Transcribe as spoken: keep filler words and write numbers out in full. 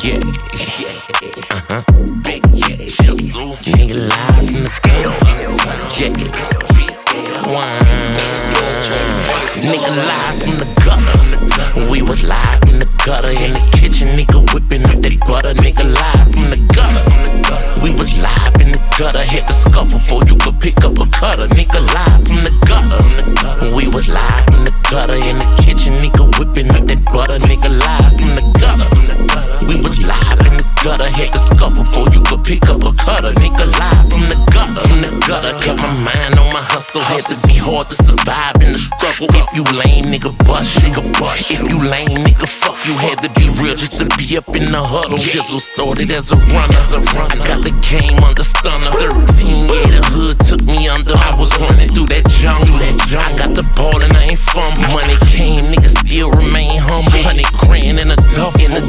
Yeah, yeah, uh-huh. Big yeah, Shizzle. Nigga live from the ghetto. Yeah, one. Nigga live from the gutter. We was live from the gutter in the kitchen. Nigga whipping up that butter. Nigga live from the gutter. We was live in the gutter. Hit the scuffle before you could pick up a cutter. Nigga live from the gutter. We was live from the gutter in the kitchen. Nigga whipping up that butter. Nigga live from the gutter. We was live in the gutter. Hit the scuffle before you could pick up a cutter. Nigga live from the gutter. From the gutter. Kept my mind on my hustle. Had to be hard to survive in the struggle. If you lame, nigga bust, nigga bust. If you lame, nigga fuck, you had to be real just to be up in the huddle. Shizzle started as a runner. I got the game under stunner. thirteen, yeah, the hood took me under. I was running through that jungle. I got the ball and I ain't fumble. Money came, niggas still remain humble. Hundred grand in a duffel.